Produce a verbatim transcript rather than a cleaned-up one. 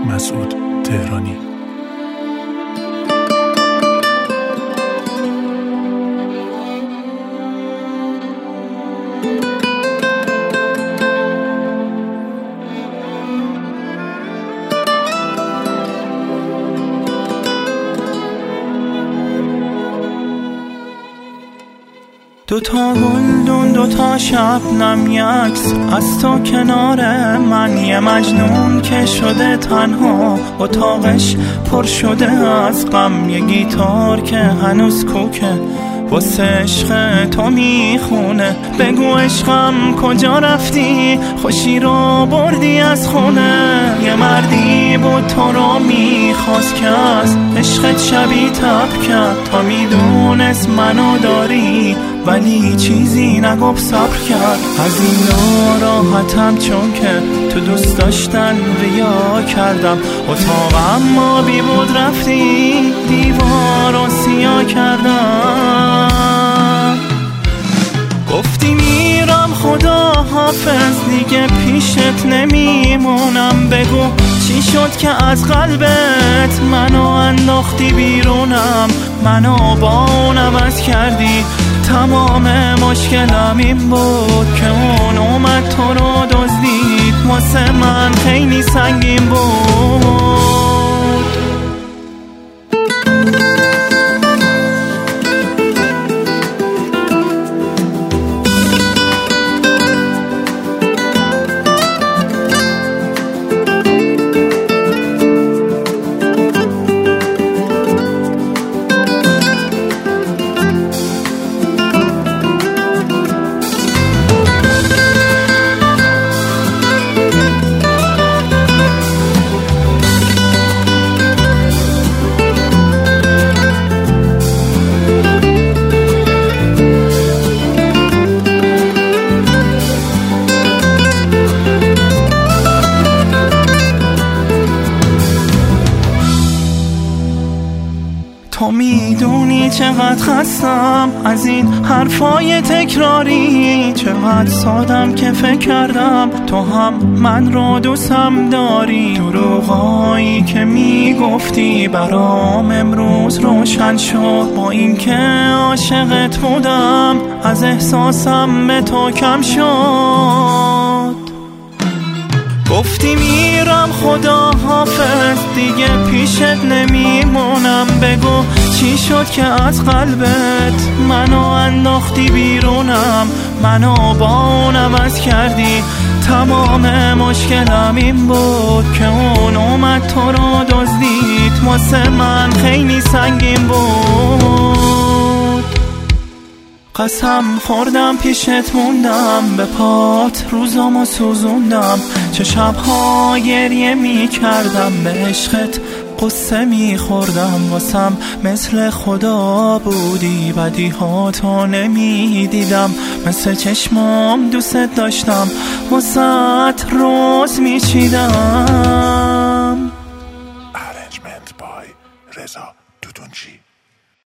مسعود تهرانی. دو تا گلدون دو تا شبنم یکس از تو کنار من، یه مجنون که شده تنها اتاقش پر شده از غم، یه گیتار که هنوز کوکه واسه عشق تو میخونه. بگو عشقم کجا رفتی، خوشی رو بردی از خونه. یه مردی بود تو رو میخواست که از عشقت شبی تب کرد، تا میدونست منو داری ولی چیزی نگفت صبر کرد. از این ناراحتم چون که تو دوست داشتن ریا کردم، اتاقم ما بی بود رفتی دیوار رو سیاه کردم. گفتی میرم خدا حافظ دیگه پیشت نمیمونم، بگو چی شد که از قلبت منو انداختی بیرونم. منو با اون عوض کردی، تمام مشکلم این بود که اون اومد تو رو دزدید، واسه من خیلی سنگین بود. تو میدونی چقدر خستم از این حرفای تکراری، چقدر سادم که فکر کردم تو هم من رو دوستم داری. دروغایی که میگفتی برام امروز روشن شد، با این که عاشقت بودم از احساسم به تو کم شد. گفتی میرم خدا حافظ دیگه پیشت نمیمونم، بگو چی شد که از قلبت منو انداختی بیرونم. منو با اون عوض کردی، تمام مشکلم این بود که اون اومد تو رو دزدید، واسه من خیلی سنگین بود. قسم خوردم پیشت موندم، به پات روزامو سوزوندم، چه شبها گریه می کردم، به عشقت قصه می خوردم. واسم مثل خدا بودی، بدی ها تو نمی دیدم، مثل چشمام دوست داشتم، واسه روز می چیدم. Arrangement by رضا دودونچی.